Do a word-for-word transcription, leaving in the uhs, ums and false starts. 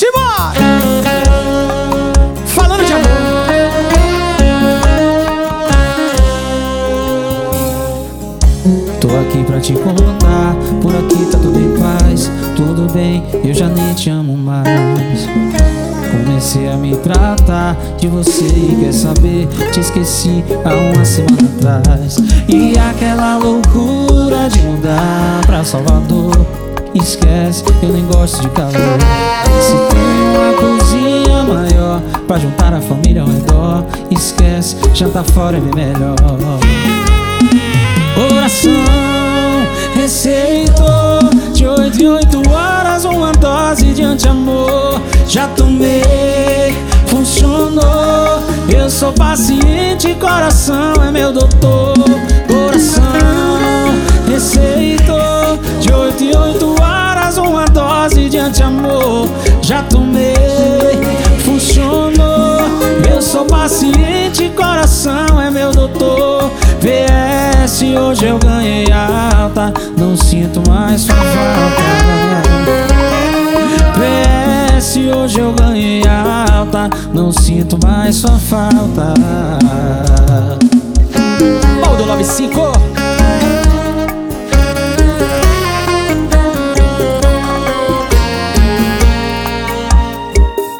Simbora! Falando de amor. Tô aqui pra te contar, por aqui tá tudo em paz. Tudo bem, eu já nem te amo mais. Comecei a me tratar de você e quer saber, te esqueci há uma semana atrás. E aquela loucura de mudar pra Salvador, esquece, eu nem gosto de calor. Se tem uma cozinha maior pra juntar a família ao redor, esquece, jantar fora é bem melhor. Coração receitou de oito em oito horas uma dose de anti-amor. Já tomei, funcionou. Eu sou paciente, coração é meu doutor. Coração receitou de oito em oito horas uma dose de anti-amor. Já tomei, funcionou. Eu sou paciente, coração é meu doutor. V S, hoje eu ganhei alta, não sinto mais sua falta. V S, hoje eu ganhei alta, não sinto mais sua falta. Baldo nove cinco.